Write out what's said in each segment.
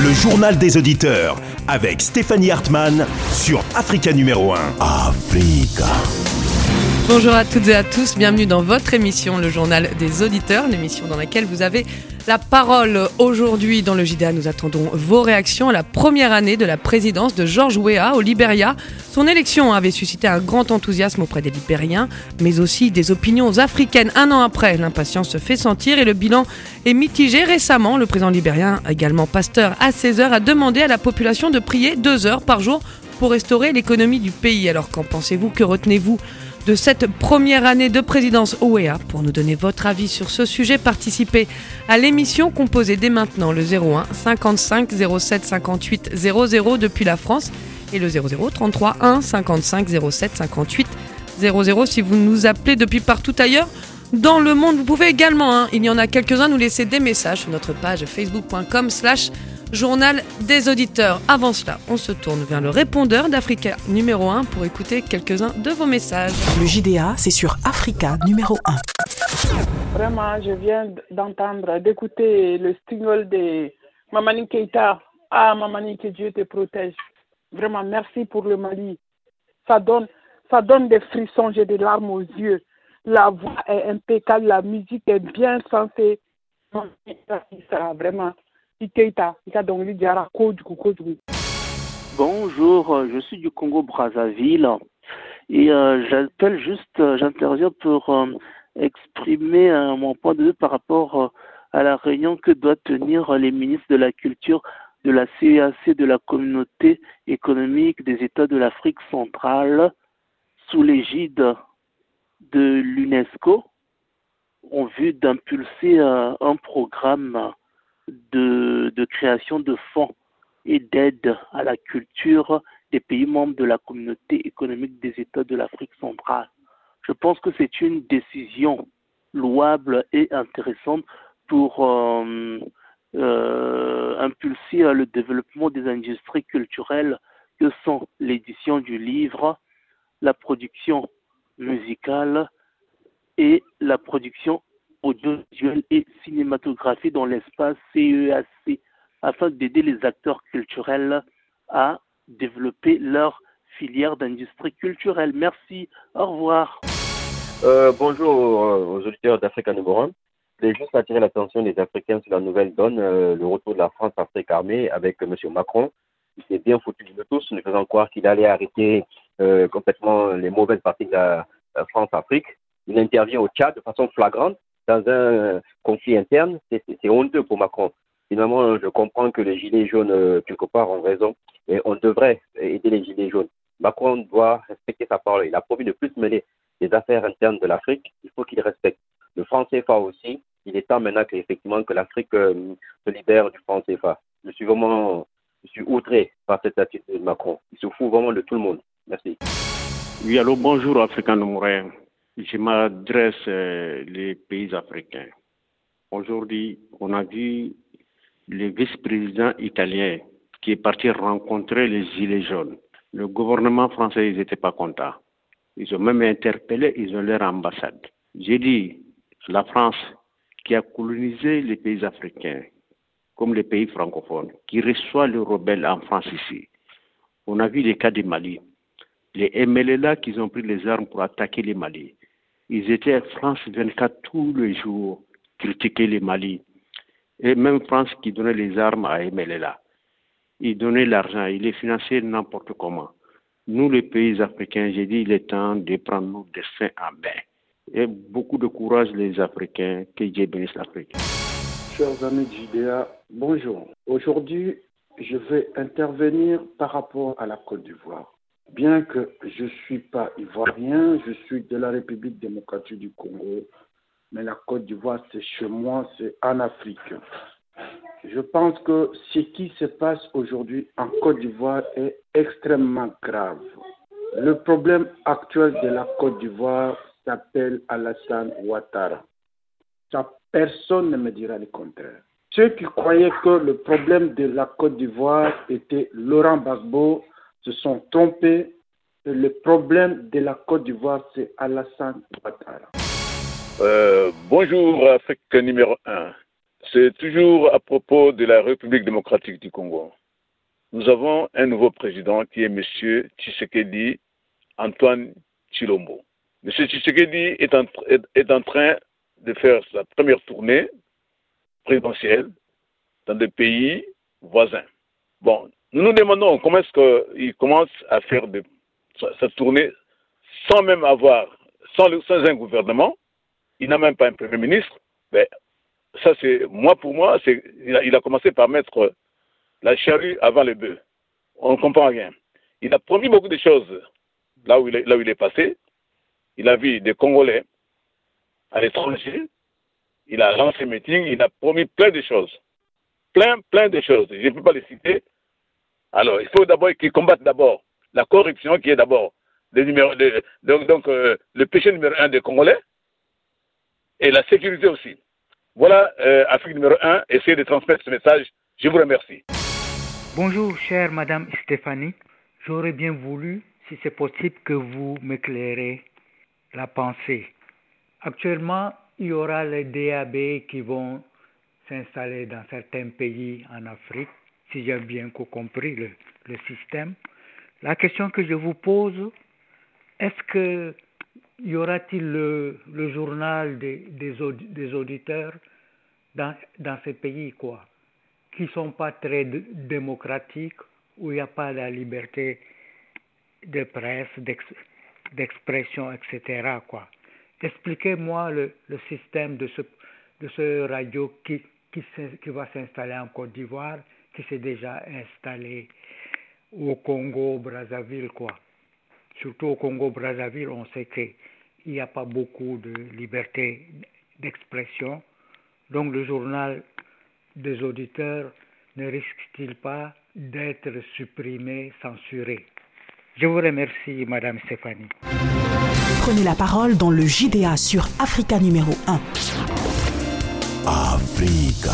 Le journal des auditeurs avec Stéphanie Hartmann sur Africa numéro 1. Africa. Bonjour à toutes et à tous, bienvenue dans votre émission, le journal des auditeurs, l'émission dans laquelle vous avez la parole. Aujourd'hui, dans le JDA, nous attendons vos réactions à la première année de la présidence de George Weah au Libéria. Son élection avait suscité un grand enthousiasme auprès des Libériens, mais aussi des opinions africaines. Un an après, l'impatience se fait sentir et le bilan est mitigé. Récemment, le président libérien, également pasteur à 16 heures, a demandé à la population de prier 2 heures par jour pour restaurer l'économie du pays. Alors qu'en pensez-vous? Que retenez-vous de cette première année de présidence Weah? Pour nous donner votre avis sur ce sujet, participez à l'émission, composée dès maintenant le 01 55 07 58 00 depuis la France et le 00 33 1 55 07 58 00 si vous nous appelez depuis partout ailleurs dans le monde. Vous pouvez également, il y en a quelques-uns, nous laisser des messages sur notre page facebook.com/journal des auditeurs. Avant cela, on se tourne vers le répondeur d'Africa numéro 1 pour écouter quelques-uns de vos messages. Le JDA, c'est sur Africa numéro 1. Vraiment, je viens d'écouter le single de Mamani Keïta. Ah, Mamani, que Dieu te protège. Vraiment, merci pour le Mali. Ça donne des frissons, j'ai des larmes aux yeux. La voix est impeccable, la musique est bien sensée. Vraiment. Bonjour, je suis du Congo-Brazzaville et j'interviens pour exprimer mon point de vue par rapport à la réunion que doivent tenir les ministres de la Culture de la CEAC, de la Communauté économique des États de l'Afrique centrale, sous l'égide de l'UNESCO, en vue d'impulser un programme de création de fonds et d'aide à la culture des pays membres de la Communauté économique des États de l'Afrique centrale. Je pense que c'est une décision louable et intéressante pour impulser le développement des industries culturelles que sont l'édition du livre, la production musicale et la production audiovisuelle et cinématographie dans l'espace CEAC afin d'aider les acteurs culturels à développer leur filière d'industrie culturelle. Merci, au revoir. Bonjour aux auditeurs d'Africa numéro 1. Je voulais juste attirer l'attention des Africains sur la nouvelle donne, le retour de la France-Afrique armée avec M. Macron. Il s'est bien foutu de nous tous, nous faisant croire qu'il allait arrêter complètement les mauvaises parties de la France-Afrique. Il intervient au Tchad de façon flagrante dans un conflit interne. C'est honteux pour Macron. Finalement, je comprends que les gilets jaunes, quelque part, ont raison. Et on devrait aider les gilets jaunes. Macron doit respecter sa parole. Il a promis de plus mêler les affaires internes de l'Afrique. Il faut qu'il respecte. Le franc CFA aussi. Il est temps maintenant qu'effectivement que l'Afrique se libère du franc CFA. Je suis outré par cette attitude de Macron. Il se fout vraiment de tout le monde. Merci. Oui, allô, bonjour Africain numéro 1. Je m'adresse les pays africains. Aujourd'hui, on a vu le vice-président italien qui est parti rencontrer les gilets jaunes. Le gouvernement français, ils n'étaient pas contents. Ils ont même interpellé, ils ont leur ambassade. J'ai dit, la France qui a colonisé les pays africains, comme les pays francophones, qui reçoit les rebelles en France ici. On a vu les cas du Mali. Les MLA qui ont pris les armes pour attaquer les Mali. Ils étaient à France 24 tous les jours, critiquer les Mali. Et même France qui donnait les armes à MLA. Ils donnaient l'argent, ils les finançaient n'importe comment. Nous, les pays africains, j'ai dit, il est temps de prendre nos destins en main. Et beaucoup de courage, les Africains, que Dieu bénisse l'Afrique. Chers amis du JDA, bonjour. Aujourd'hui, je vais intervenir par rapport à la Côte d'Ivoire. Bien que je ne suis pas ivoirien, je suis de la République démocratique du Congo, mais la Côte d'Ivoire, c'est chez moi, c'est en Afrique. Je pense que ce qui se passe aujourd'hui en Côte d'Ivoire est extrêmement grave. Le problème actuel de la Côte d'Ivoire s'appelle Alassane Ouattara. Ça, personne ne me dira le contraire. Ceux qui croyaient que le problème de la Côte d'Ivoire était Laurent Gbagbo se sont trompés. Le problème de la Côte d'Ivoire, c'est Alassane Ouattara. Bonjour, Afrique numéro 1. c'est toujours à propos de la République démocratique du Congo. Nous avons un nouveau président qui est M. Tshisekedi Antoine Tshilombo. M. Tshisekedi est en train de faire sa première tournée présidentielle dans des pays voisins. Bon, nous nous demandons comment est-ce qu'il commence à faire sa tournée sans même sans un gouvernement. Il n'a même pas un premier ministre. Mais ça, pour moi, il a commencé par mettre la charrue avant le bœuf. On ne comprend rien. Il a promis beaucoup de choses là où il est passé. Il a vu des Congolais à l'étranger. Il a lancé un meeting. Il a promis plein de choses. Plein de choses. Je ne peux pas les citer. Alors, il faut d'abord qu'ils combattent d'abord la corruption qui est d'abord le péché numéro 1 des Congolais et la sécurité aussi. Voilà, Afrique numéro 1, essayez de transmettre ce message. Je vous remercie. Bonjour, chère Madame Stéphanie. J'aurais bien voulu, si c'est possible, que vous m'éclairez la pensée. Actuellement, il y aura les DAB qui vont s'installer dans certains pays en Afrique, si j'ai bien compris le système. La question que je vous pose, est-ce que y aura-t-il le journal des auditeurs dans ces pays, quoi, qui ne sont pas très démocratiques, où il n'y a pas la liberté de presse, d'expression, etc., quoi. Expliquez-moi le système de ce radio qui va s'installer en Côte d'Ivoire, qui s'est déjà installé au Congo-Brazzaville, quoi. Surtout au Congo-Brazzaville, on sait qu'il n'y a pas beaucoup de liberté d'expression. Donc le journal des auditeurs ne risque-t-il pas d'être supprimé, censuré? Je vous remercie, Madame Stéphanie. Prenez la parole dans le JDA sur Africa numéro 1. Africa.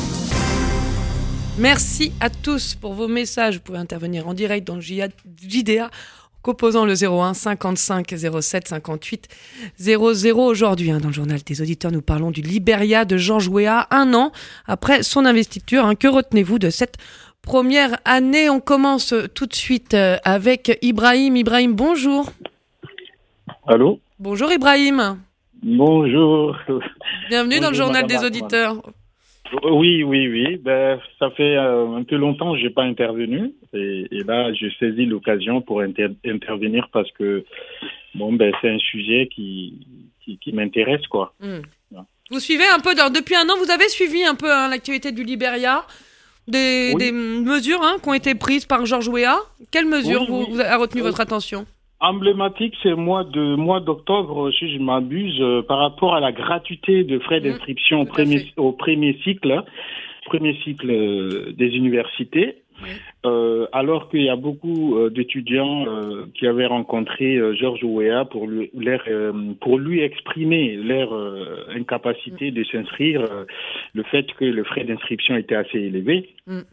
Merci à tous pour vos messages. Vous pouvez intervenir en direct dans le JDA composant le 01 55 07 58 00. Aujourd'hui, dans le journal des auditeurs, nous parlons du Libéria de George Weah, un an après son investiture. Que retenez-vous de cette première année? On commence tout de suite avec Ibrahim. Ibrahim, bonjour. Allô? Bonjour Ibrahim. Bonjour. Bienvenue Bonjour, dans le journal Madame des auditeurs. Oui. Ça fait un peu longtemps que je n'ai pas intervenu. Et là, je saisis l'occasion pour intervenir parce que c'est un sujet qui m'intéresse, quoi. Vous suivez un peu, depuis un an, vous avez suivi un peu l'activité du Libéria, des mesures qui ont été prises par George Weah. Quelles mesures vous a retenu votre attention? Emblématique, c'est mois d'octobre, si je m'abuse, par rapport à la gratuité de frais d'inscription au premier cycle des universités. Alors qu'il y a beaucoup d'étudiants qui avaient rencontré George Weah pour lui exprimer leur incapacité de s'inscrire, le fait que le frais d'inscription était assez élevé.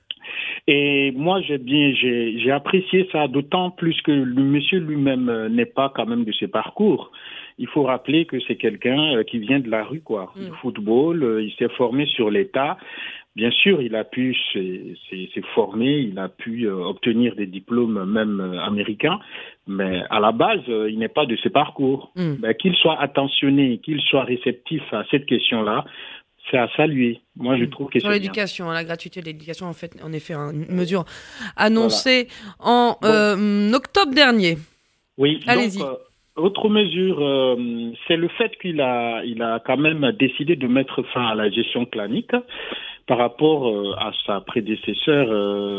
Et moi, j'ai apprécié ça, d'autant plus que le monsieur lui-même n'est pas quand même de ce parcours. Il faut rappeler que c'est quelqu'un qui vient de la rue, quoi. Du football, il s'est formé sur l'État. Bien sûr, il a pu s'est formé, il a pu obtenir des diplômes même américains, mais à la base, il n'est pas de ce parcours. Qu'il soit attentionné, qu'il soit réceptif à cette question-là, c'est à saluer. Moi, je trouve que sur c'est l'éducation, la gratuité de l'éducation, en effet, une mesure annoncée en octobre dernier. Oui, allez-y. Donc, autre mesure, c'est le fait qu'il a quand même décidé de mettre fin à la gestion clanique par rapport à sa prédécesseur,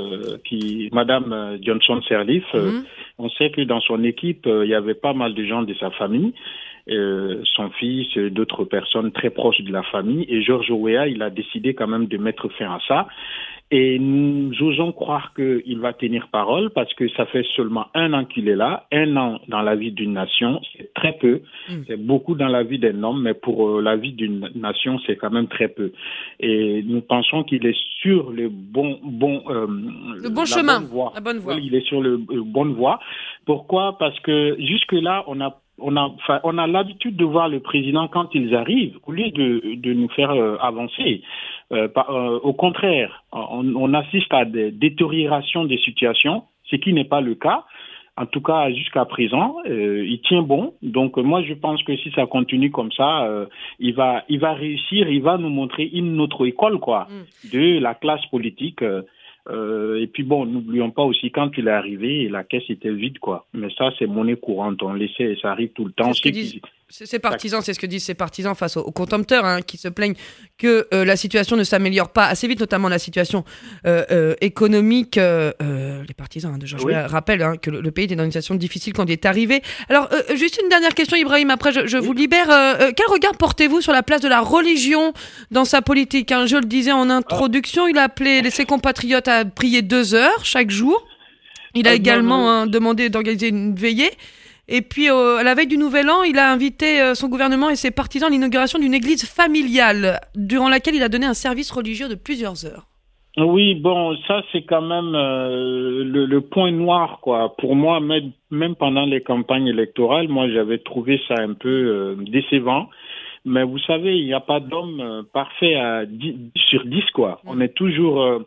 Madame Johnson Sirleaf. On sait que dans son équipe, il y avait pas mal de gens de sa famille. Son fils, d'autres personnes très proches de la famille, et George Weah, il a décidé quand même de mettre fin à ça. Et nous osons croire qu'il va tenir parole parce que ça fait seulement 1 an qu'il est là, 1 an dans la vie d'une nation, c'est très peu. C'est beaucoup dans la vie d'un homme, mais pour la vie d'une nation, c'est quand même très peu. Et nous pensons qu'il est sur le bon chemin, la bonne voie. Il est sur le bonne voie. Pourquoi? Parce que jusque-là, on a l'habitude de voir le président quand ils arrivent, au lieu de nous faire avancer. Au contraire, on assiste à des détériorations des situations, ce qui n'est pas le cas. En tout cas, jusqu'à présent, il tient bon. Donc, moi, je pense que si ça continue comme ça, il va réussir. Il va nous montrer une autre école, quoi, de la classe politique. Et puis bon, n'oublions pas aussi quand il est arrivé, la caisse était vide, quoi. Mais ça, c'est monnaie courante. On laissait, ça arrive tout le temps. C'est ce que disent ces partisans face aux contempteurs qui se plaignent que la situation ne s'améliore pas assez vite, notamment la situation économique. Les partisans de Georges Weah rappellent que le pays était dans une situation difficile quand il est arrivé. Alors, juste une dernière question, Ibrahim, après je vous libère. Quel regard portez-vous sur la place de la religion dans sa politique, Je le disais en introduction, il a appelé ses compatriotes à prier 2 heures chaque jour. Il a également demandé d'organiser une veillée. Et puis, à la veille du Nouvel An, il a invité son gouvernement et ses partisans à l'inauguration d'une église familiale, durant laquelle il a donné un service religieux de plusieurs heures. Oui, bon, ça c'est quand même le point noir, quoi. Pour moi, même pendant les campagnes électorales, moi j'avais trouvé ça un peu décevant. Mais vous savez, il n'y a pas d'homme parfait à 10 sur 10, quoi. On est toujours...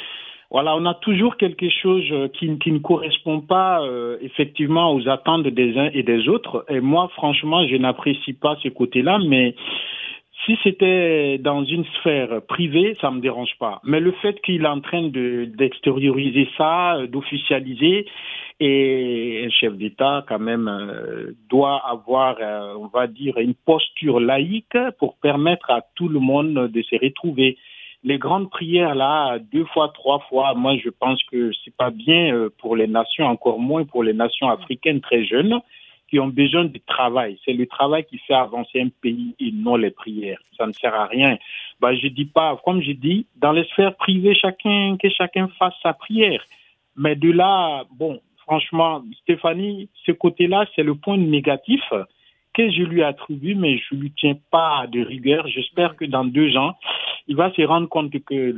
on a toujours quelque chose qui ne correspond pas effectivement aux attentes des uns et des autres. Et moi, franchement, je n'apprécie pas ce côté-là, mais si c'était dans une sphère privée, ça me dérange pas. Mais le fait qu'il est en train d'extérioriser ça, d'officialiser, et un chef d'État quand même doit avoir, on va dire, une posture laïque pour permettre à tout le monde de se retrouver. Les grandes prières là, 2 fois, 3 fois, moi je pense que c'est pas bien pour les nations, encore moins pour les nations africaines très jeunes qui ont besoin de travail. C'est le travail qui fait avancer un pays et non les prières. Ça ne sert à rien. Je dis pas, comme je dis, dans les sphères privées, que chacun fasse sa prière. Mais de là, bon, franchement, Stéphanie, ce côté-là, c'est le point négatif que je lui attribue, mais je lui tiens pas de rigueur. J'espère que dans 2 ans, il va se rendre compte que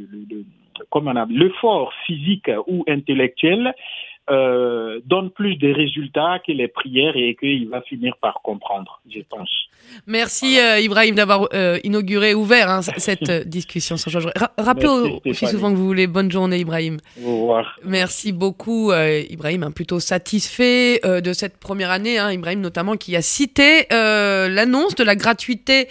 l'effort physique ou intellectuel donne plus de résultats que les prières et qu'il va finir par comprendre, je pense. Merci Ibrahim d'avoir ouvert cette discussion sur Georges. Rappelez aussi souvent que vous voulez. Bonne journée Ibrahim. Au revoir. Merci beaucoup Ibrahim, plutôt satisfait de cette première année. Ibrahim notamment qui a cité l'annonce de la gratuité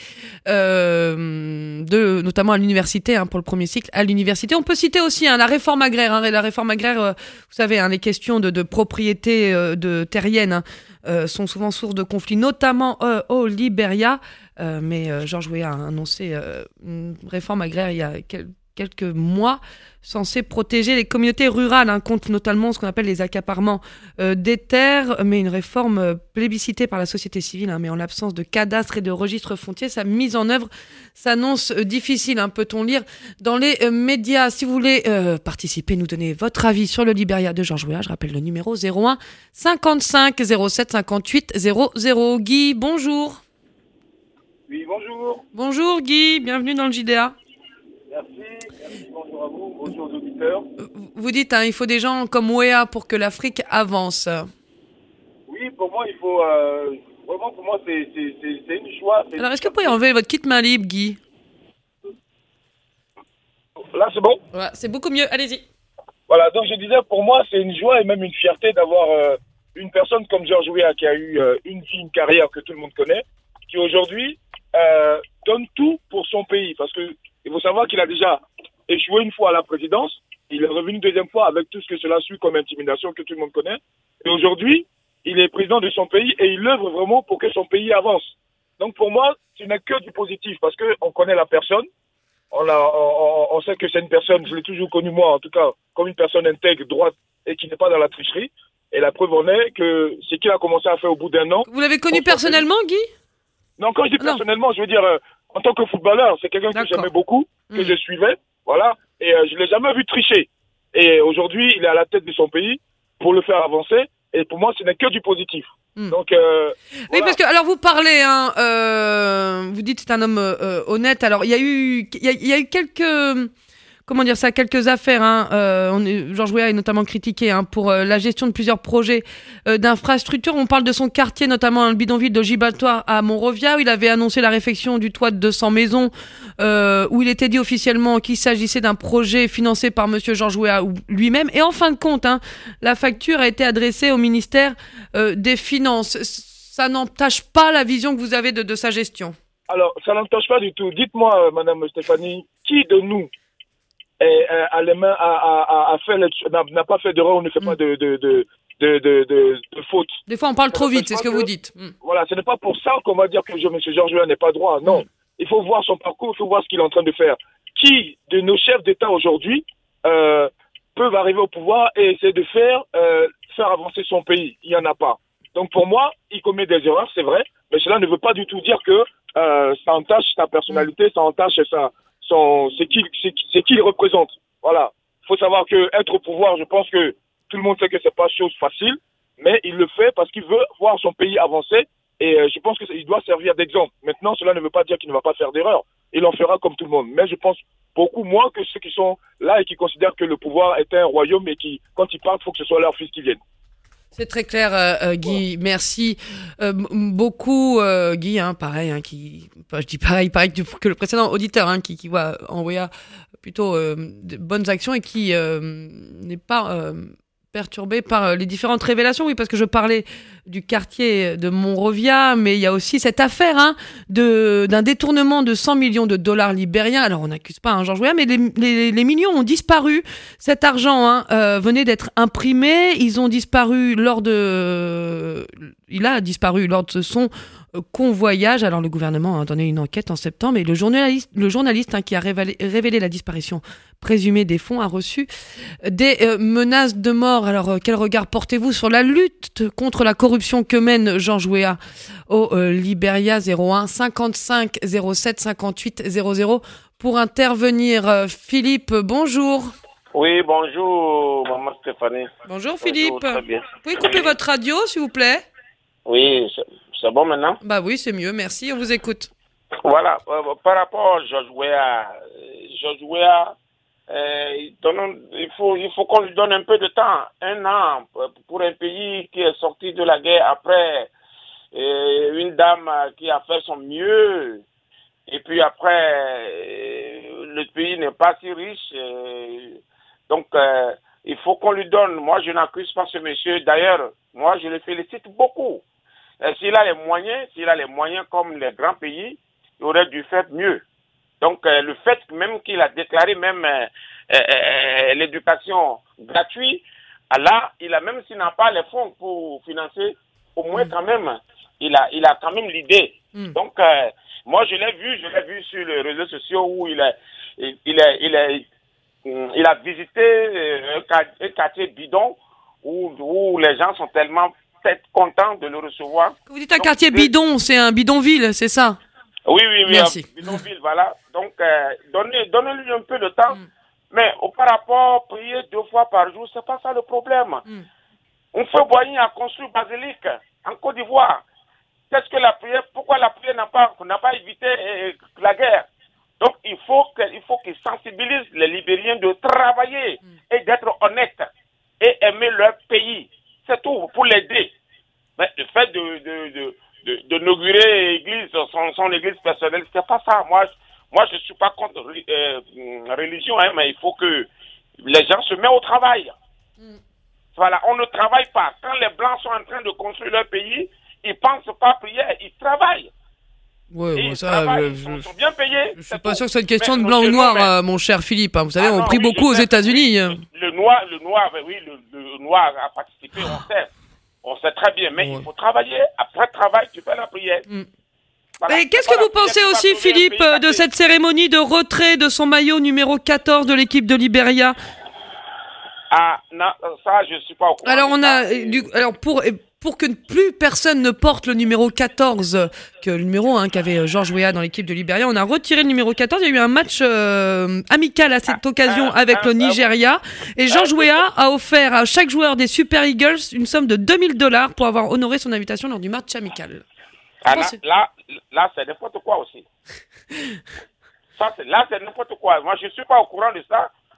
notamment à l'université, pour le premier cycle à l'université. On peut citer aussi la réforme agraire. La réforme agraire, vous savez, les questions de propriété de terrienne sont souvent source de conflits, notamment au Libéria. Mais Georges Weah a annoncé une réforme agraire il y a quelques mois, censée protéger les communautés rurales contre notamment ce qu'on appelle les accaparements des terres, mais une réforme plébiscitée par la société civile, mais en l'absence de cadastre et de registre foncier, sa mise en œuvre s'annonce difficile, peut-on lire dans les médias. Si vous voulez participer, nous donner votre avis sur le Libéria de Georges Weah, je rappelle le numéro 01 55 07 58 00. Guy, bonjour. Oui, bonjour. Bonjour Guy, bienvenue dans le JDA. Merci, bonjour à vous, bonjour aux auditeurs. Vous dites, il faut des gens comme Weah pour que l'Afrique avance. Oui, pour moi, il faut... vraiment, pour moi, c'est une joie. Alors, est-ce que vous pouvez enlever votre kit main libre, Guy ? Là, c'est bon ? Ouais, c'est beaucoup mieux, allez-y. Voilà, donc je disais, pour moi, c'est une joie et même une fierté d'avoir une personne comme Georges Weah qui a eu une vie, une carrière que tout le monde connaît, qui aujourd'hui donne tout pour son pays. Parce que il faut savoir qu'il a déjà échoué une fois à la présidence. Il est revenu 2e fois avec tout ce que cela suit comme intimidation que tout le monde connaît. Et aujourd'hui, il est président de son pays et il œuvre vraiment pour que son pays avance. Donc pour moi, ce n'est que du positif parce qu'on connaît la personne. On sait que c'est une personne, je l'ai toujours connu moi en tout cas, comme une personne intègre, droite et qui n'est pas dans la tricherie. Et la preuve en est que ce qu'il a commencé à faire au bout d'1 an... Vous l'avez connu personnellement, Guy ? Non, quand je dis personnellement, je veux dire... en tant que footballeur, c'est quelqu'un que j'aimais beaucoup, que je suivais, voilà, et je ne l'ai jamais vu tricher. Et aujourd'hui, il est à la tête de son pays pour le faire avancer, et pour moi, ce n'est que du positif. Donc, oui, voilà. parce que, alors vous parlez, vous dites c'est un homme honnête, alors il y a eu quelques comment dire ça, quelques affaires. Georges Weah est notamment critiqué pour la gestion de plusieurs projets d'infrastructures. On parle de son quartier, notamment le bidonville de Gibraltar à Monrovia, où il avait annoncé la réfection du toit de 200 maisons, où il était dit officiellement qu'il s'agissait d'un projet financé par Monsieur Georges Weah lui-même. Et en fin de compte, la facture a été adressée au ministère des Finances. Ça n'entache pas la vision que vous avez de sa gestion? Alors, ça n'entache pas du tout. Dites-moi, Madame Stéphanie, qui de nous a les mains n'a pas fait d'erreur ou ne fait pas de faute? Des fois, on parle trop vite, c'est ce que vous dites. Voilà, ce n'est pas pour ça qu'on va dire que M. Georges Weah n'est pas droit. Non, il faut voir son parcours, il faut voir ce qu'il est en train de faire. Qui de nos chefs d'État aujourd'hui peuvent arriver au pouvoir et essayer de faire avancer son pays? Il n'y en a pas. Donc pour moi, il commet des erreurs, c'est vrai, mais cela ne veut pas du tout dire que ça entache sa personnalité, ça entache c'est qui il représente. Voilà. Il faut savoir que être au pouvoir, je pense que tout le monde sait que c'est pas chose facile, mais il le fait parce qu'il veut voir son pays avancer et je pense qu'il doit servir d'exemple. Maintenant, cela ne veut pas dire qu'il ne va pas faire d'erreur. Il en fera comme tout le monde. Mais je pense beaucoup moins que ceux qui sont là et qui considèrent que le pouvoir est un royaume et qui, quand ils partent, il faut que ce soit leur fils qui vienne. C'est très clair, Guy. Merci beaucoup, Guy. Pareil, je dis pareil que le précédent auditeur, qui voit en Weah plutôt de bonnes actions et qui n'est pas perturbé par les différentes révélations. Oui, parce que je parlais du quartier de Monrovia, mais il y a aussi cette affaire d'un détournement de 100 millions de dollars libériens. Alors, on n'accuse pas Georges Weah, mais les millions ont disparu. Cet argent venait d'être imprimé. Il a disparu lors de son convoyage. Alors, le gouvernement a donné une enquête en septembre et le journaliste qui a révélé la disparition présumée des fonds a reçu des menaces de mort. Alors, quel regard portez-vous sur la lutte contre la corruption que mène Georges Weah au Libéria? 01 55 07 58 00 pour intervenir. Philippe, bonjour. Oui, bonjour, maman Stéphanie. Bonjour Philippe. Bonjour, très bien. Vous pouvez couper votre radio, s'il vous plaît? Oui, c'est bon maintenant? Bah oui, c'est mieux, merci, on vous écoute. Voilà, par rapport à Georges Weah, il faut qu'on lui donne un peu de temps, 1 an, pour un pays qui est sorti de la guerre après une dame qui a fait son mieux, et puis après, le pays n'est pas si riche, donc il faut qu'on lui donne. Moi, je n'accuse pas ce monsieur, d'ailleurs, moi, je le félicite beaucoup. S'il a les moyens comme les grands pays, il aurait dû faire mieux. Donc, le fait même qu'il a déclaré même l'éducation gratuite, là, même s'il n'a pas les fonds pour financer, au moins quand même, il a quand même l'idée. Donc, moi, je l'ai vu sur les réseaux sociaux où il a visité un quartier bidon où les gens sont tellement contents de le recevoir. Quand vous dites un quartier bidon, c'est un bidonville, c'est ça? Oui, merci. Bidonville, voilà. Donc, donnez-lui un peu de temps. Mais par rapport, prier 2 fois par jour, c'est pas ça le problème. On fait Boigny a construit basilique en Côte d'Ivoire. Qu'est-ce que la prière? Pourquoi la prière n'a pas évité la guerre? Donc, il faut qu'ils sensibilisent les Libériens de travailler et d'être honnêtes et aimer leur pays. C'est tout, pour l'aider. Mais le fait d'inaugurer l'église, son église personnelle, c'est pas ça. Moi, je suis pas contre religion, mais il faut que les gens se mettent au travail. Voilà, on ne travaille pas. Quand les Blancs sont en train de construire leur pays, ils pensent pas prière, ils travaillent. Oui, ils sont bien payés. Je suis pas sûr que c'est une question de blanc ou noir, mon cher Philippe. Vous savez, on prie beaucoup aux États-Unis. Le noir a participé, on sait très bien, mais il faut travailler. Après travail, tu fais la prière. Voilà. Et qu'est-ce que vous pensez aussi, Philippe, de cette cérémonie de retrait de son maillot numéro 14 de l'équipe de Libéria? Ah, non, ça, je suis pas au courant. Alors, pour que plus personne ne porte le numéro 14, que le numéro qu'avait Georges Weah dans l'équipe de Libéria, on a retiré le numéro 14. Il y a eu un match amical à cette occasion avec le Nigeria. Et Georges Weah a offert à chaque joueur des Super Eagles une somme de $2000 pour avoir honoré son invitation lors du match amical. Là, c'est n'importe quoi aussi. Là, c'est n'importe quoi. Moi, je ne suis pas au courant de ça.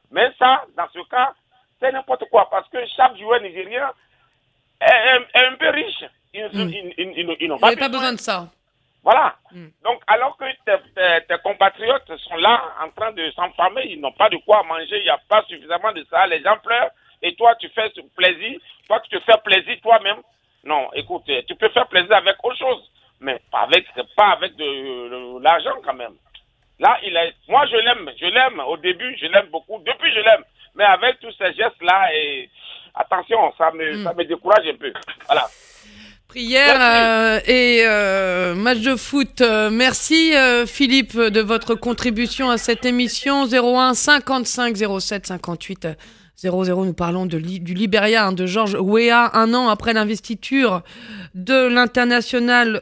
Mais ça, dans ce cas, c'est n'importe quoi. Parce que chaque joueur nigérien est un peu riche. Ils n'ont pas besoin de ça. Voilà. Donc, alors que tes compatriotes sont là en train de s'enfermer, ils n'ont pas de quoi manger, il n'y a pas suffisamment de ça, les gens pleurent, et toi, tu fais plaisir, toi, tu te fais plaisir toi-même. Non, écoute, tu peux faire plaisir avec autre chose, mais pas avec de l'argent quand même. Là, moi, je l'aime, au début, je l'aime beaucoup, depuis, je l'aime, mais avec tous ces gestes-là, et attention, ça me décourage un peu. Voilà. Prière et match de foot. Merci Philippe de votre contribution à cette émission. 01 55 07 58 00. Nous parlons du Libéria, de George Weah, un an après l'investiture de l'international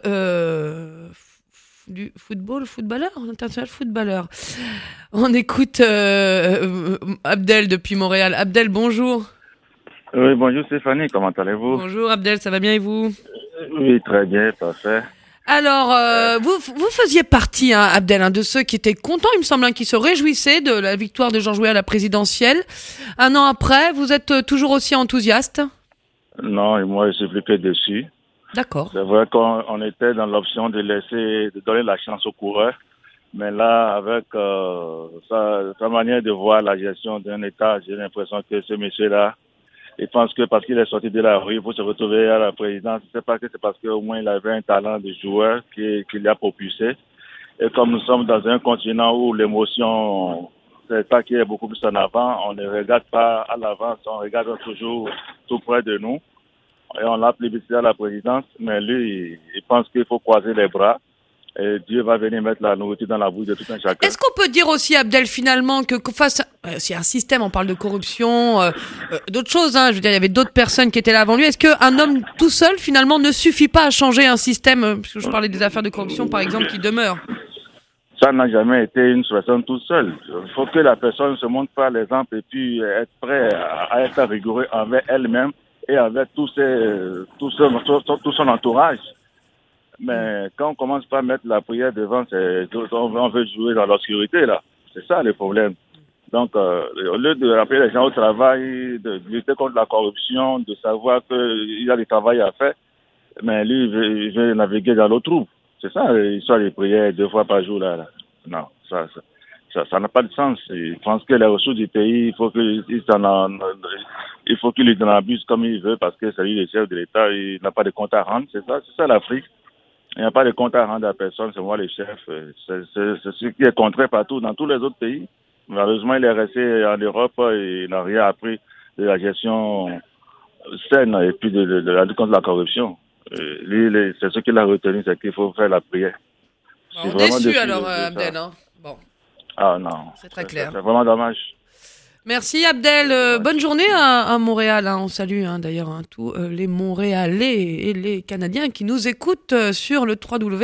du l'international footballeur. On écoute Abdel depuis Montréal. Abdel, bonjour. Oui, bonjour Stéphanie, comment allez-vous? Bonjour Abdel, ça va bien et vous? Oui, très bien, parfait. Alors, vous faisiez partie, Abdel, de ceux qui étaient contents, il me semble, qui se réjouissaient de la victoire de George Weah à la présidentielle. Un an après, vous êtes toujours aussi enthousiaste? Non, et moi, je suis plus que déçu. D'accord. C'est vrai qu'on était dans l'option de donner la chance aux coureurs. Mais là, avec sa manière de voir la gestion d'un État, j'ai l'impression que ce monsieur-là, il pense que parce qu'il est sorti de la rue, il faut se retrouver à la présidence. C'est pas que c'est parce qu'au moins il avait un talent de joueur qui l'a propulsé. Et comme nous sommes dans un continent où l'émotion, c'est ça qui est beaucoup plus en avant, on ne regarde pas à l'avance, on regarde toujours tout près de nous. Et on l'a plébiscité à la présidence, mais lui, il pense qu'il faut croiser les bras. Et Dieu va venir mettre la nourriture dans la bouche de tout un chacun. Est-ce qu'on peut dire aussi, Abdel, finalement, que face c'est un système, on parle de corruption, d'autres choses, je veux dire, il y avait d'autres personnes qui étaient là avant lui. Est-ce qu'un homme tout seul, finalement, ne suffit pas à changer un système, parce que je parlais des affaires de corruption, par exemple, qui demeurent? Ça n'a jamais été une personne tout seul. Il faut que la personne se montre par l'exemple et puis être prêt à être rigoureux envers elle-même et avec tout son entourage. Mais quand on commence par mettre la prière devant, on veut jouer dans l'obscurité, là. C'est ça le problème. Donc, au lieu de rappeler les gens au travail, de lutter contre la corruption, de savoir qu'il y a du travail à faire, mais lui, il veut naviguer dans l'eau trouble. C'est ça l'histoire des prières 2 fois par jour, là. Non, ça n'a pas de sens. Je pense que les ressources du pays, il faut qu'il en abuse comme il veut, parce que c'est lui le chef de l'État, il n'a pas de compte à rendre. C'est ça l'Afrique. Il n'y a pas de compte à rendre à personne, c'est moi le chef. C'est ce qui est contraire partout, dans tous les autres pays. Malheureusement, il est resté en Europe et il n'a rien appris de la gestion saine et puis de la lutte contre la corruption. Lui, c'est ce qu'il a retenu, c'est qu'il faut faire la prière. On est déçu alors, Abdel. Bon. Ah non. C'est très clair. C'est vraiment dommage. Merci Abdel, bonne journée à Montréal, on salue d'ailleurs tous les Montréalais et les Canadiens qui nous écoutent sur le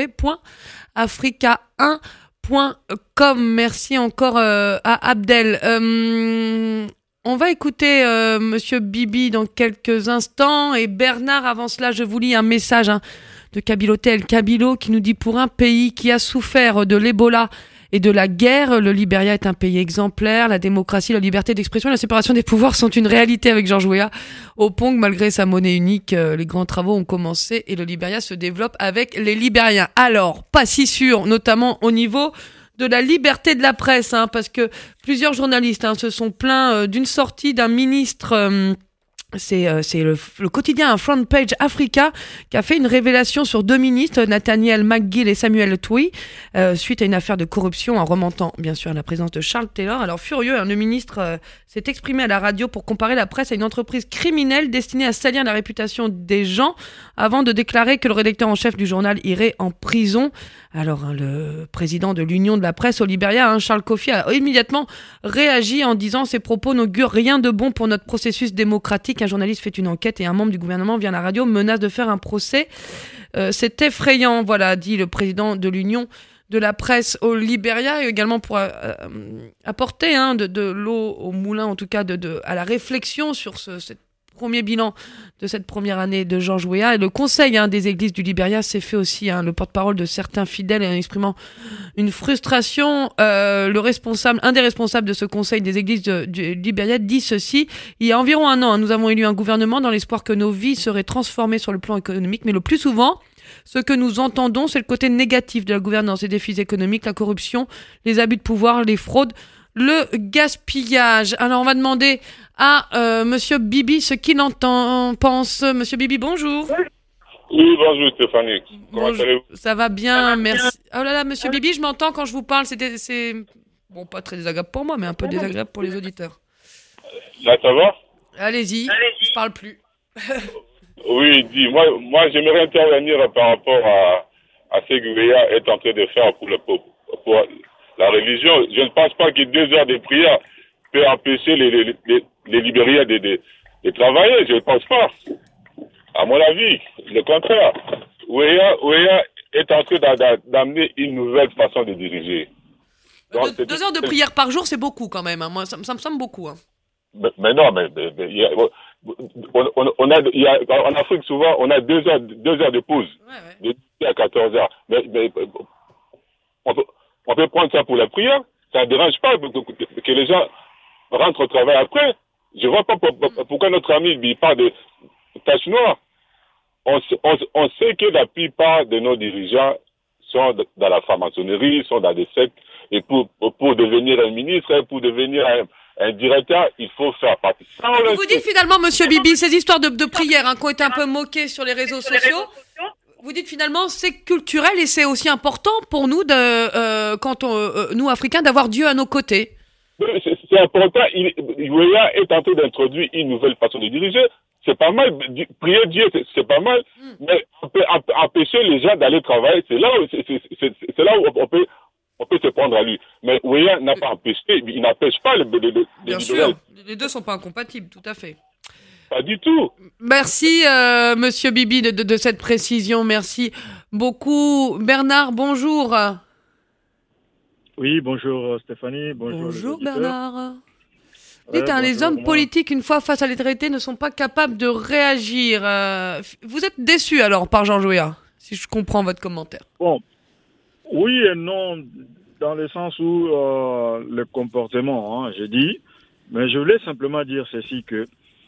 www.africa1.com. Merci encore à Abdel. On va écouter Monsieur Bibi dans quelques instants et Bernard, avant cela je vous lis un message de Kabilotel Kabilo qui nous dit: pour un pays qui a souffert de l'Ebola et de la guerre, le Libéria est un pays exemplaire. La démocratie, la liberté d'expression et la séparation des pouvoirs sont une réalité avec George Weah. Au Pong, malgré sa monnaie unique, les grands travaux ont commencé et le Libéria se développe avec les Libériens. Alors, pas si sûr, notamment au niveau de la liberté de la presse, parce que plusieurs journalistes se sont plaints d'une sortie d'un ministre... C'est le quotidien Front Page Africa qui a fait une révélation sur 2 ministres, Nathaniel McGill et Samuel Tui, suite à une affaire de corruption en remontant bien sûr à la présence de Charles Taylor. Alors furieux, le ministre s'est exprimé à la radio pour comparer la presse à une entreprise criminelle destinée à salir la réputation des gens avant de déclarer que le rédacteur en chef du journal irait en prison. Alors le président de l'Union de la presse au Libéria, Charles Kofi, a immédiatement réagi en disant: ces propos n'augurent rien de bon pour notre processus démocratique. Un journaliste fait une enquête et un membre du gouvernement vient à la radio, menace de faire un procès. C'est effrayant, voilà, dit le président de l'Union de la presse au Libéria, et également pour apporter de l'eau au moulin, en tout cas à la réflexion sur cette premier bilan de cette première année de George Weah. Et le conseil des églises du Libéria s'est fait aussi le porte-parole de certains fidèles en exprimant une frustration. Un des responsables de ce conseil des églises du Libéria dit ceci: il y a environ un an, nous avons élu un gouvernement dans l'espoir que nos vies seraient transformées sur le plan économique, mais le plus souvent, ce que nous entendons, c'est le côté négatif de la gouvernance, les défis économiques, la corruption, les abus de pouvoir, les fraudes, le gaspillage. Alors, on va demander à Monsieur Bibi ce qu'il pense. Monsieur Bibi, bonjour. Oui, bonjour Stéphanie. Comment allez-vous? Ça va bien, merci. Oh là là, Monsieur Bibi, je m'entends quand je vous parle. C'est bon, pas très désagréable pour moi, mais un peu désagréable pour les auditeurs. Là, ça va? Allez-y, je parle plus. Oui, dis, moi j'aimerais intervenir par rapport à ce que Weah est en train de faire pour la religion. Je ne pense pas que 2 heures de prière peut empêcher les Libériens de travailler. Je ne pense pas. À mon avis, le contraire. Weah est en train d'amener une nouvelle façon de diriger. Donc, 2 heures de prière par jour, c'est beaucoup quand même. Moi, ça me semble beaucoup. Mais non, en Afrique, souvent, on a 2 heures de pause, de 10 à 14 heures. Mais on peut prendre ça pour la prière. Ça ne dérange pas que les gens rentrent au travail après. Je ne vois pas pourquoi notre ami il parle de taches noires. On sait que la plupart de nos dirigeants sont dans la franc-maçonnerie, sont dans des sectes. Et pour devenir un ministre, pour devenir un directeur, il faut faire partie. Vous dites finalement, Monsieur Bibi, ces histoires de prières qui ont été un peu moquées sur les réseaux sociaux, vous dites finalement c'est culturel et c'est aussi important pour nous, nous Africains, d'avoir Dieu à nos côtés. C'est important. Weah est en train d'introduire une nouvelle façon de diriger. C'est pas mal. Prier Dieu, c'est pas mal. Mais on peut empêcher les gens d'aller travailler. C'est là où on peut se prendre à lui. Mais Weah n'a pas empêché, il n'empêche pas Bien sûr, les deux sont pas incompatibles, tout à fait. Pas du tout. Merci, Monsieur Bibi, de cette précision. Merci beaucoup. Bernard, bonjour. Oui, bonjour Stéphanie. Bonjour Bernard. Dites, les hommes politiques, une fois face à l'autorité, ne sont pas capables de réagir. Vous êtes déçu alors par George Weah, si je comprends votre commentaire. Bon, oui et non, dans le sens où le comportement, j'ai dit, mais je voulais simplement dire ceci que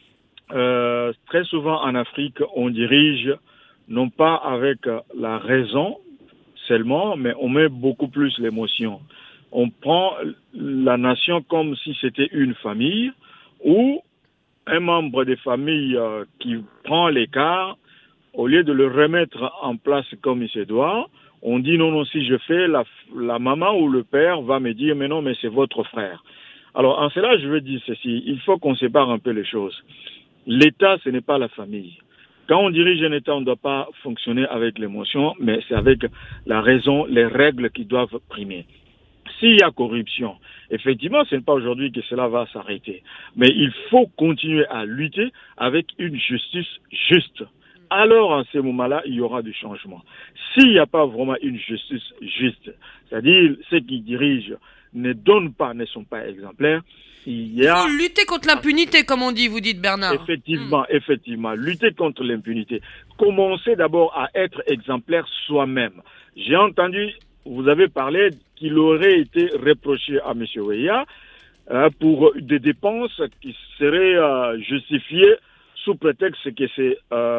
très souvent en Afrique, on dirige non pas avec la raison seulement, mais on met beaucoup plus l'émotion. On prend la nation comme si c'était une famille où un membre des familles qui prend l'écart, au lieu de le remettre en place comme il se doit, on dit non, si je fais, la maman ou le père va me dire mais non, mais c'est votre frère. Alors en cela, je veux dire ceci, il faut qu'on sépare un peu les choses. L'État, ce n'est pas la famille. Quand on dirige un État, on ne doit pas fonctionner avec l'émotion, mais c'est avec la raison, les règles qui doivent primer. S'il y a corruption, effectivement, ce n'est pas aujourd'hui que cela va s'arrêter. Mais il faut continuer à lutter avec une justice juste. Alors, en ces moments-là, il y aura du changement. S'il n'y a pas vraiment une justice juste, c'est-à-dire ceux qui dirigent ne donnent pas, ne sont pas exemplaires, il faut lutter contre l'impunité, comme on dit, vous dites, Bernard. Effectivement, lutter contre l'impunité. Commencer d'abord à être exemplaire soi-même. J'ai entendu, vous avez parlé qu'il aurait été reproché à M. Weah pour des dépenses qui seraient justifiées sous prétexte que c'est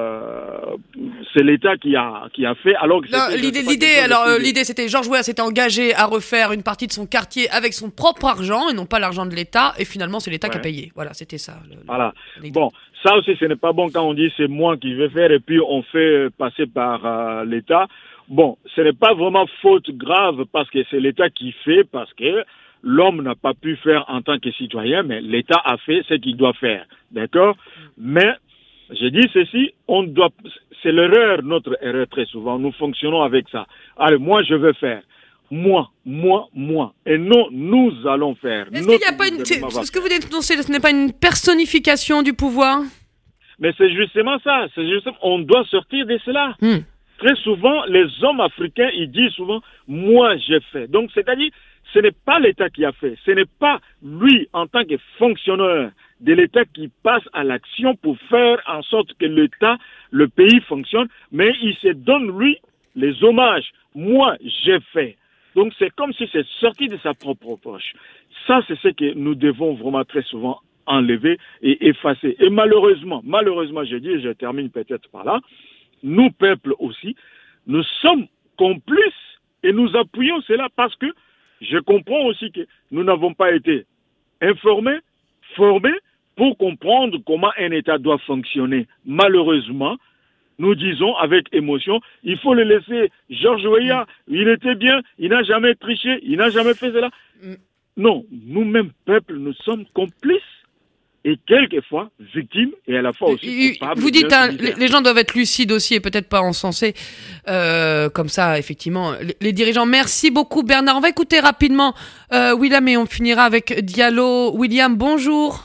l'État qui a fait. Alors que l'idée c'était George Weah s'était engagé à refaire une partie de son quartier avec son propre argent et non pas l'argent de l'État, et finalement c'est l'État qui a payé. Voilà, c'était ça. Voilà. Bon, ça aussi ce n'est pas bon quand on dit c'est moi qui vais faire et puis on fait passer par l'État. Bon, ce n'est pas vraiment faute grave parce que c'est l'État qui fait, parce que l'homme n'a pas pu faire en tant que citoyen, mais l'État a fait ce qu'il doit faire. D'accord? Mais, j'ai dit ceci, c'est l'erreur, notre erreur très souvent. Nous fonctionnons avec ça. Allez, moi, je veux faire. Moi. Et non, nous allons faire. Est-ce qu'il n'y a pas ce que vous dénoncez, ce n'est pas une personnification du pouvoir? Mais c'est justement ça. On doit sortir de cela. Très souvent, les hommes africains, ils disent souvent, moi, j'ai fait. Donc, c'est-à-dire, ce n'est pas l'État qui a fait. Ce n'est pas lui, en tant que fonctionnaire de l'État qui passe à l'action pour faire en sorte que l'État, le pays fonctionne, mais il se donne, lui, les hommages. Moi, j'ai fait. Donc, c'est comme si c'est sorti de sa propre poche. Ça, c'est ce que nous devons vraiment très souvent enlever et effacer. Et malheureusement, je dis, et je termine peut-être par là, nous, peuple aussi, nous sommes complices et nous appuyons cela parce que je comprends aussi que nous n'avons pas été informés, formés pour comprendre comment un État doit fonctionner. Malheureusement, nous disons avec émotion, il faut le laisser. Georges Weah, il était bien, il n'a jamais triché, il n'a jamais fait cela. Non, nous-mêmes, peuple, nous sommes complices et quelquefois victimes et à la fois aussi coupables. Vous dites, les gens doivent être lucides aussi et peut-être pas encensés. Comme ça, effectivement, les dirigeants. Merci beaucoup, Bernard. On va écouter rapidement William et on finira avec Diallo. William, bonjour.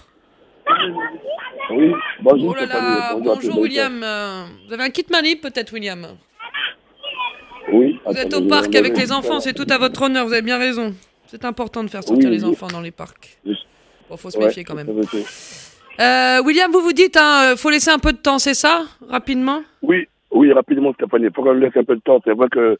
Oui, bonjour. Oh là là, bonjour William. Vous avez un kit manip peut-être, William? Oui. Vous êtes au parc avec les enfants, c'est tout à votre honneur, vous avez bien raison. C'est important de faire sortir les enfants dans les parcs. Bon, faut se méfier quand même. William, vous dites, faut laisser un peu de temps, c'est ça? Rapidement? Oui, rapidement, Stéphanie. Il faut qu'on lui laisse un peu de temps. C'est vrai que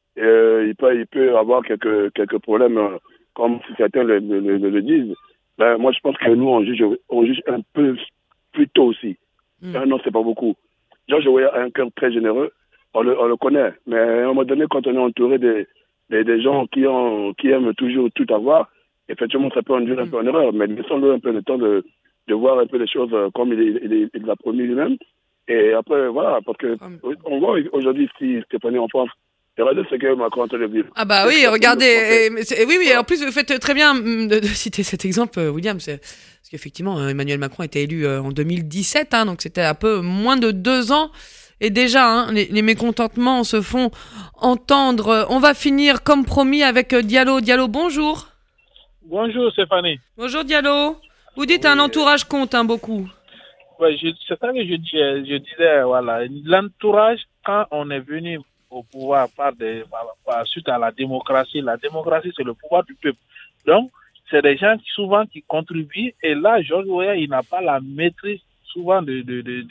il peut avoir quelques problèmes, comme certains le disent. Ben, moi, je pense que nous, on juge un peu plus tôt aussi. Non, c'est pas beaucoup. Georges Weah a un cœur très généreux. On le connaît. Mais à un moment donné, quand on est entouré des gens qui aiment toujours tout avoir, effectivement, ça peut induire un peu en erreur. Mais laissons-le un peu le temps de voir un peu les choses comme il l'a promis lui-même. Et après, voilà, parce que on voit aujourd'hui, si Stéphanie en France, regardez ce que Macron a vu. Ah bah oui, regardez. Oui, en plus, vous faites très bien de citer cet exemple, William. Parce qu'effectivement, Emmanuel Macron a été élu en 2017, donc c'était un peu moins de 2 ans. Et déjà, les mécontentements se font entendre. On va finir, comme promis, avec Diallo. Diallo, bonjour. Bonjour, Stéphanie. Bonjour, Diallo. Vous dites un entourage compte beaucoup. Ouais, c'est ça que je disais, voilà. L'entourage, quand on est venu au pouvoir suite à la démocratie, c'est le pouvoir du peuple. Donc, c'est des gens qui contribuent. Et là, Georges Weah, il n'a pas la maîtrise souvent de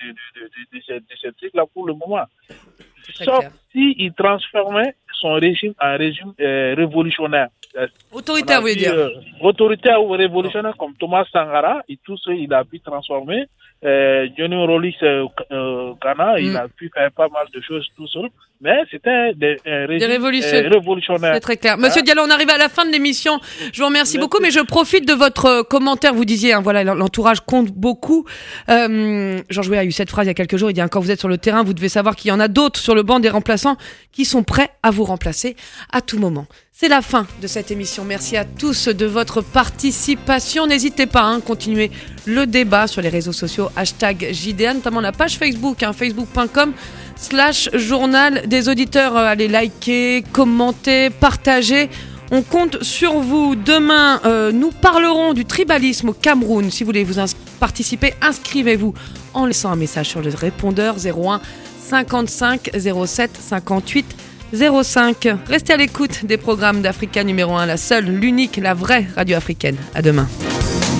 ces trucs-là pour le moment. Sauf s'il transformait son régime en régime révolutionnaire. Autoritaire, vous voulez dire? Autoritaire ou révolutionnaire comme Thomas Sankara, et tout ça, il a pu transformer. Johnny Rollins Ghana, il a pu faire pas mal de choses tout seul. Mais c'était des révolutionnaires. C'est très clair. Monsieur Diallo, on arrive à la fin de l'émission. Je vous remercie beaucoup, mais je profite de votre commentaire. Vous disiez, voilà, l'entourage compte beaucoup. Georges Weah a eu cette phrase il y a quelques jours. Il dit, quand vous êtes sur le terrain, vous devez savoir qu'il y en a d'autres sur le banc des remplaçants qui sont prêts à vous remplacer à tout moment. C'est la fin de cette émission. Merci à tous de votre participation. N'hésitez pas à continuer le débat sur les réseaux sociaux #JDA, notamment la page Facebook, facebook.com/journal des auditeurs. Allez liker, commenter, partager. On compte sur vous. Demain, nous parlerons du tribalisme au Cameroun. Si vous voulez participer, inscrivez-vous en laissant un message sur le répondeur 01 55 07 58 05. Restez à l'écoute des programmes d'Africa numéro 1, la seule, l'unique, la vraie radio africaine. À demain.